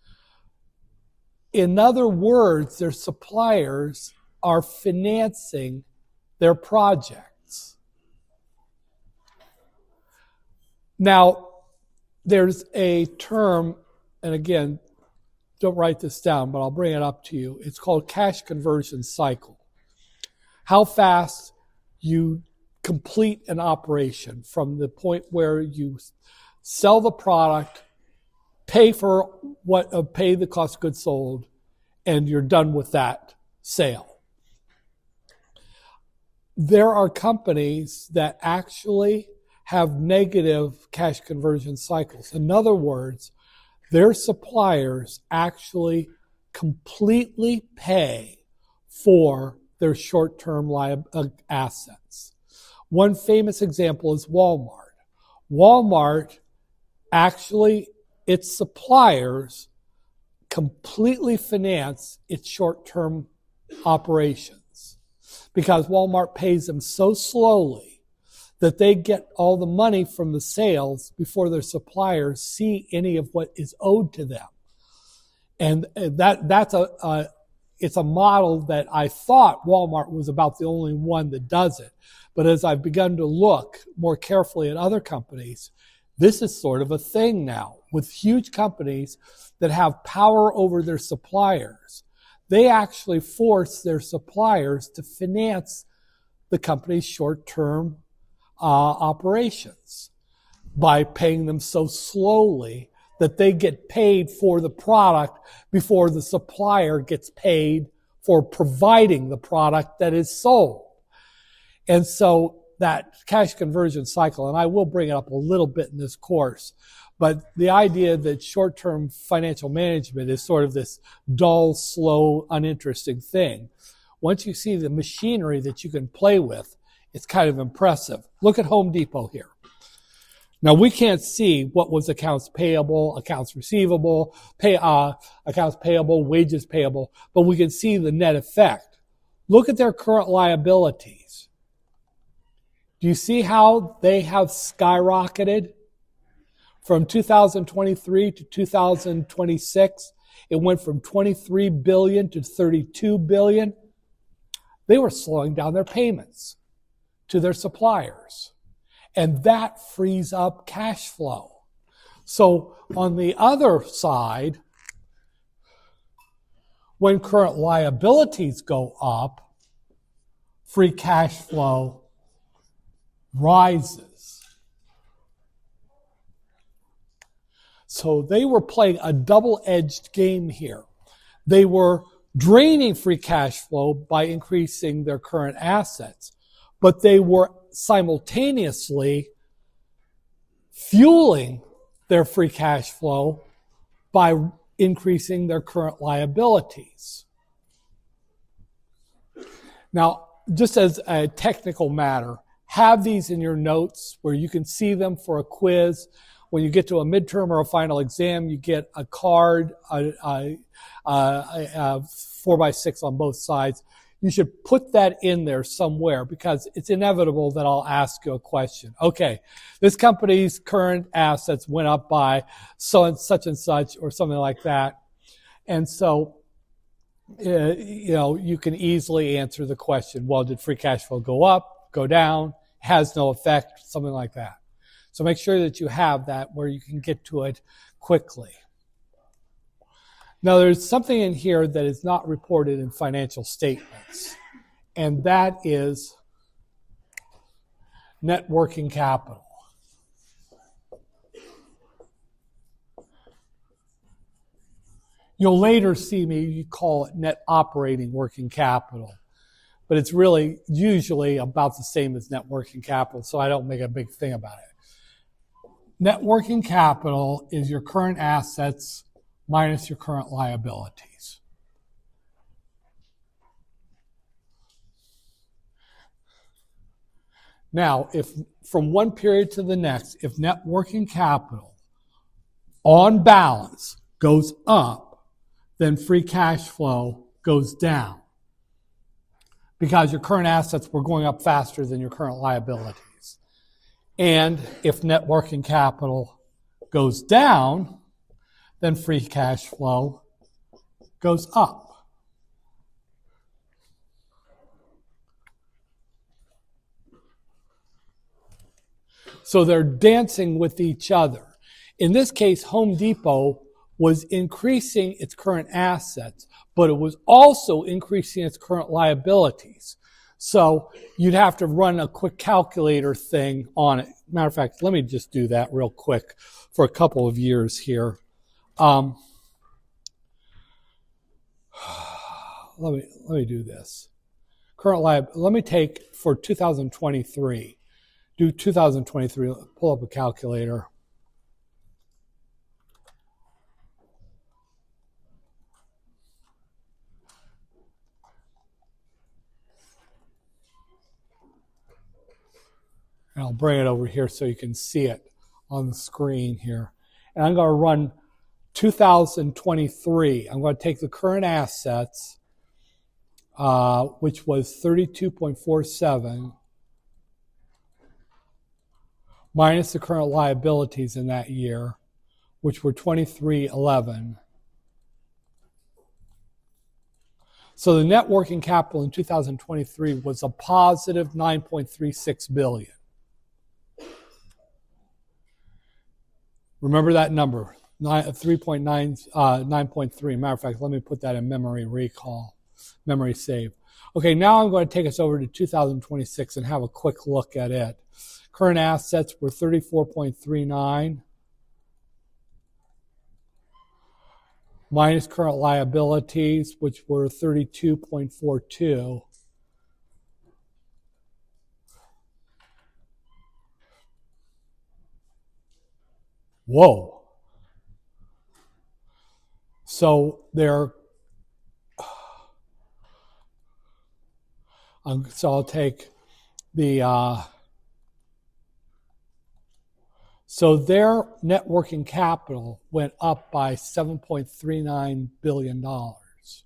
In other words, their suppliers are financing their projects. Now, there's a term, and again, don't write this down, but I'll bring it up to you. It's called cash conversion cycle. How fast you complete an operation from the point where you sell the product, pay for what, uh, pay the cost of goods sold, and you're done with that sale. There are companies that actually have negative cash conversion cycles. In other words, their suppliers actually completely pay for their short-term liab- uh, assets. One famous example is Walmart. Walmart actually, its suppliers completely finance its short-term operations because Walmart pays them so slowly that they get all the money from the sales before their suppliers see any of what is owed to them. And that that's a, a it's a model that I thought Walmart was about the only one that does it. But as I've begun to look more carefully at other companies, this is sort of a thing now with huge companies that have power over their suppliers. They actually force their suppliers to finance the company's short-term Uh, operations by paying them so slowly that they get paid for the product before the supplier gets paid for providing the product that is sold. And so that cash conversion cycle, and I will bring it up a little bit in this course, but the idea that short-term financial management is sort of this dull, slow, uninteresting thing. Once you see the machinery that you can play with, it's kind of impressive. Look at Home Depot here. Now, we can't see what was accounts payable, accounts receivable, pay, uh, accounts payable, wages payable, but we can see the net effect. Look at their current liabilities. Do you see how they have skyrocketed? From two thousand twenty-three to two thousand twenty-six, it went from twenty-three billion dollars to thirty-two billion dollars. They were slowing down their payments to their suppliers. And that frees up cash flow. So on the other side, when current liabilities go up, free cash flow rises. So they were playing a double-edged game here. They were draining free cash flow by increasing their current assets, but they were simultaneously fueling their free cash flow by increasing their current liabilities. Now, just as a technical matter, have these in your notes where you can see them for a quiz. When you get to a midterm or a final exam, you get a card, a, a, a, a four by six on both sides. You should put that in there somewhere because it's inevitable that I'll ask you a question. Okay, this company's current assets went up by so and such and such or something like that. And so, uh, you know, you can easily answer the question, well, did free cash flow go up, go down, has no effect, something like that. So make sure that you have that where you can get to it quickly. Now, there's something in here that is not reported in financial statements, and that is net working capital. You'll later see me call it net operating working capital, but it's really usually about the same as net working capital, so I don't make a big thing about it. Net working capital is your current assets minus your current liabilities. Now, if from one period to the next, if net working capital on balance goes up, then free cash flow goes down because your current assets were going up faster than your current liabilities. And if net working capital goes down, then free cash flow goes up. So they're dancing with each other. In this case, Home Depot was increasing its current assets, but it was also increasing its current liabilities. So you'd have to run a quick calculator thing on it. Matter of fact, let me just do that real quick for a couple of years here. Um, let me let me do this. Current liability. Let me take for two thousand twenty-three. Do two thousand twenty-three. Pull up a calculator. And I'll bring it over here so you can see it on the screen here. And I'm going to run two thousand twenty-three. I'm going to take the current assets, uh, which was thirty-two point four seven, minus the current liabilities in that year, which were twenty-three eleven. So the net working capital in two thousand twenty-three was a positive nine point three six billion. Remember that number, three point nine, uh, nine point three. Matter of fact, let me put that in memory recall, memory save. Okay, now I'm going to take us over to two thousand twenty-six and have a quick look at it. Current assets were thirty-four point three nine. Minus current liabilities, which were thirty-two point four two. Whoa. So they're, um, so I'll take the, uh, so their net working capital went up by seven point three nine billion dollars.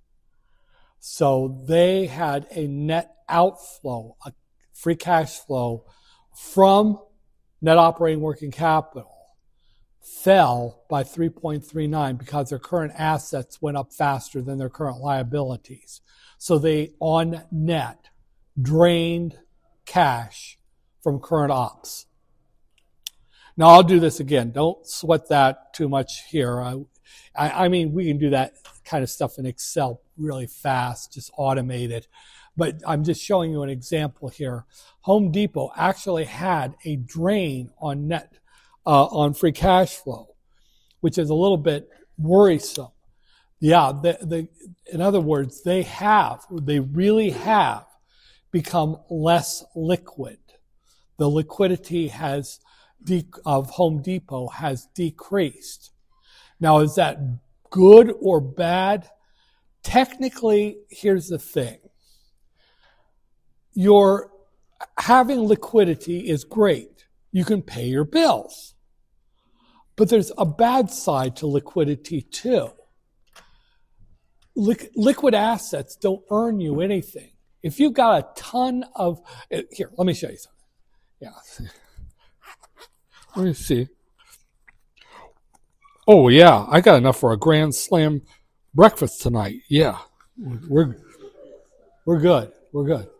So they had a net outflow, a free cash flow from net operating working capital fell by three point three nine because their current assets went up faster than their current liabilities. So they, on net, drained cash from current ops. Now, I'll do this again. Don't sweat that too much here. I, I, I mean, we can do that kind of stuff in Excel really fast, just automate it. But I'm just showing you an example here. Home Depot actually had a drain on net Uh, on free cash flow. which is a little bit worrisome. Yeah, the, the, in other words, they have, they really have become less liquid. The liquidity has de- of Home Depot has decreased. Now, is that good or bad? Technically, here's the thing. Your having liquidity is great. You can pay your bills. But there's a bad side to liquidity too. Liq- liquid assets don't earn you anything. If you've got a ton of, here, let me show you something. Yeah. Let me see. Oh yeah, I got enough for a Grand Slam breakfast tonight. Yeah, we're we're good. We're good.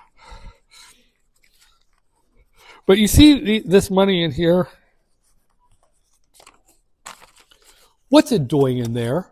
But you see this money in here? What's it doing in there?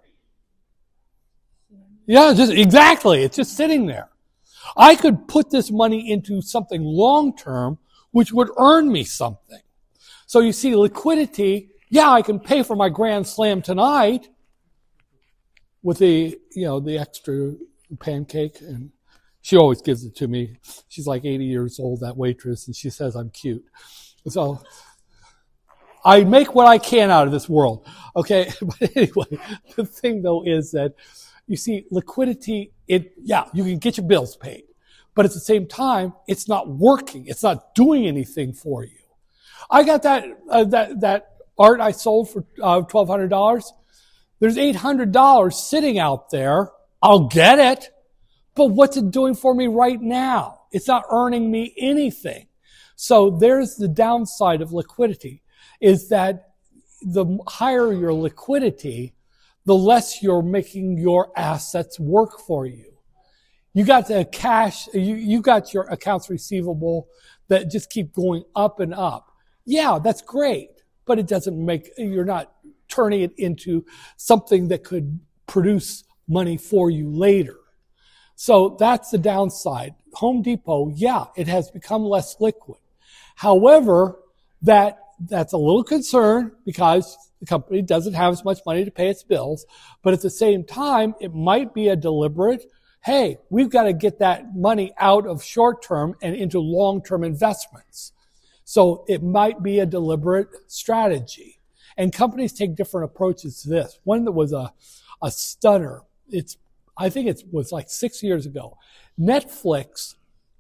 Yeah, just exactly. It's just sitting there. I could put this money into something long-term, which would earn me something. So you see, liquidity, yeah, I can pay for my Grand Slam tonight with the, you know, the extra pancake, and she always gives it to me. She's like eighty years old, that waitress, and she says I'm cute. So I make what I can out of this world. Okay, but anyway, the thing though is that you see, liquidity, it, yeah, you can get your bills paid, but at the same time, it's not working. It's not doing anything for you. I got that, uh, that, that art I sold for uh, twelve hundred dollars. There's eight hundred dollars sitting out there. I'll get it, but what's it doing for me right now? It's not earning me anything. So there's the downside of liquidity, is that the higher your liquidity, the less you're making your assets work for you. You got the cash, you, you got your accounts receivable that just keep going up and up. Yeah, that's great, but it doesn't make, you're not turning it into something that could produce money for you later. So that's the downside. Home Depot, yeah, it has become less liquid. However, that that's a little concern because the company doesn't have as much money to pay its bills, but at the same time, it might be a deliberate, hey, we've got to get that money out of short-term and into long-term investments. So it might be a deliberate strategy. And companies take different approaches to this. One that was a, a stunner, it's, I think it was like six years ago. Netflix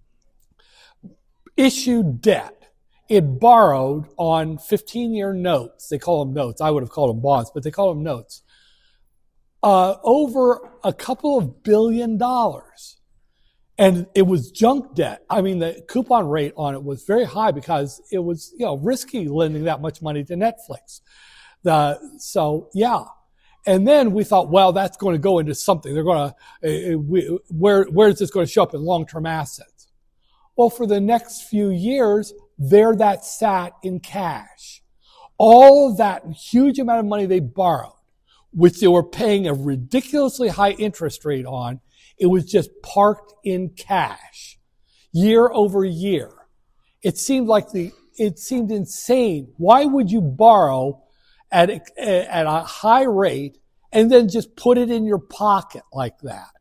issued debt. It borrowed on fifteen-year notes. They call them notes. I would have called them bonds, but they call them notes. Uh, over a couple of billion dollars. And it was junk debt. I mean, the coupon rate on it was very high because it was, you know, risky lending that much money to Netflix. The, so, yeah. And then we thought, well, that's going to go into something. They're going to, uh, we, where, where is this going to show up in long-term assets? Well, for the next few years, there that sat in cash. All of that huge amount of money they borrowed, which they were paying a ridiculously high interest rate on, it was just parked in cash year over year. It seemed like the, it seemed insane. Why would you borrow at a, at a high rate and then just put it in your pocket like that?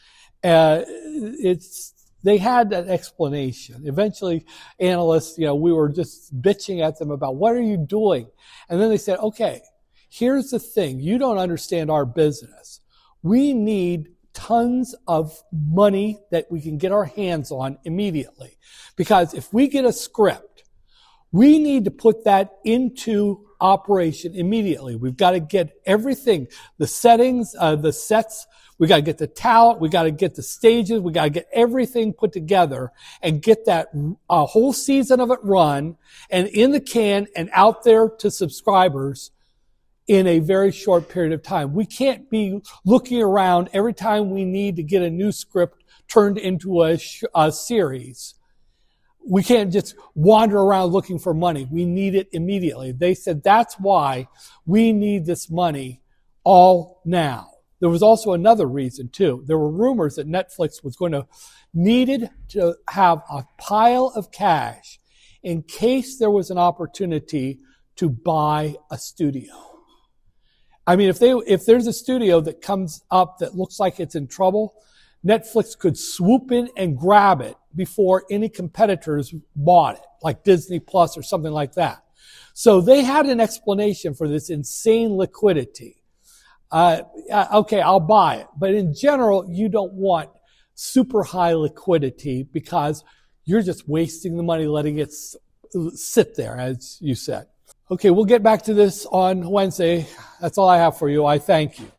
Uh, it's, they had that explanation. Eventually, analysts, you know, we were just bitching at them about what are you doing? And then they said, okay, here's the thing. You don't understand our business. We need tons of money that we can get our hands on immediately. Because if we get a script, we need to put that into operation immediately. We've got to get everything, the settings, uh, the sets, we got to get the talent, we got to get the stages, we got to get everything put together and get that uh, whole season of it run and in the can and out there to subscribers in a very short period of time. We can't be looking around every time we need to get a new script turned into a, sh- a series. We can't just wander around looking for money. We need it immediately. They said that's why we need this money all now. There was also another reason too. There were rumors that Netflix was going to needed to have a pile of cash in case there was an opportunity to buy a studio. I mean, if they, if there's a studio that comes up that looks like it's in trouble, Netflix could swoop in and grab it before any competitors bought it, like Disney Plus or something like that. So they had an explanation for this insane liquidity. Uh, okay, I'll buy it. But in general, you don't want super high liquidity because you're just wasting the money letting it sit there, as you said. Okay, we'll get back to this on Wednesday. That's all I have for you. I thank you.